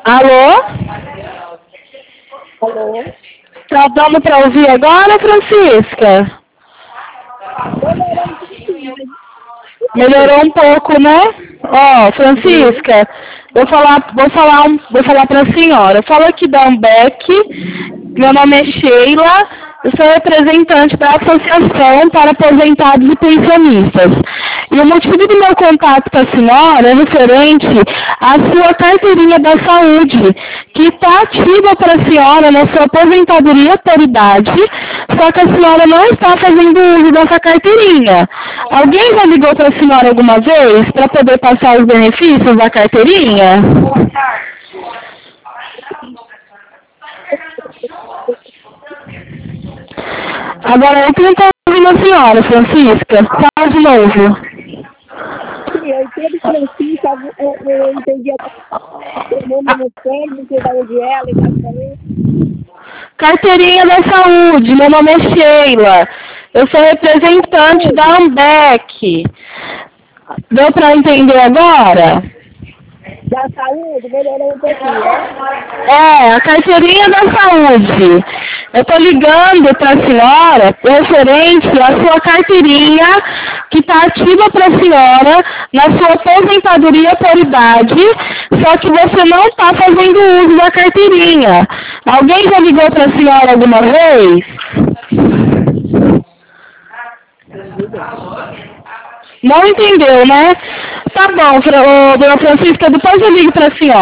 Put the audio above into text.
Alô? Alô? Tá dando pra ouvir agora, Francisca? Melhorando um pouquinho, mas... Melhorou um pouco, né? Ó, Uhum. Francisca, vou falar pra senhora. Fala aqui da Ambec, meu nome é Sheila, eu sou representante da Associação para Aposentados e Pensionistas. E o motivo do meu contato com a senhora é referente à sua carteirinha da saúde, que está ativa para a senhora na sua aposentadoria por idade, só que a senhora não está fazendo uso dessa carteirinha. Alguém já ligou para a senhora alguma vez para poder passar os benefícios da carteirinha? Agora eu tenho que ouvir a senhora, Francisca. Fala de novo. Sim, eu entendo Francisca, eu entendi o nome no sério, não sei de onde é, ela exatamente. Carteirinha da saúde, meu nome é Sheila. Eu sou representante da Ambec. Deu para entender agora? Da saúde, melhorou um pouquinho, é? É, a carteirinha da saúde. Eu estou ligando para a senhora referente à sua carteirinha que está ativa para a senhora na sua aposentadoria por idade, só que você não está fazendo uso da carteirinha. Alguém já ligou para a senhora alguma vez? Entendi, não. Não entendeu, né? Tá bom, dona Francisca, depois eu ligo para a senhora.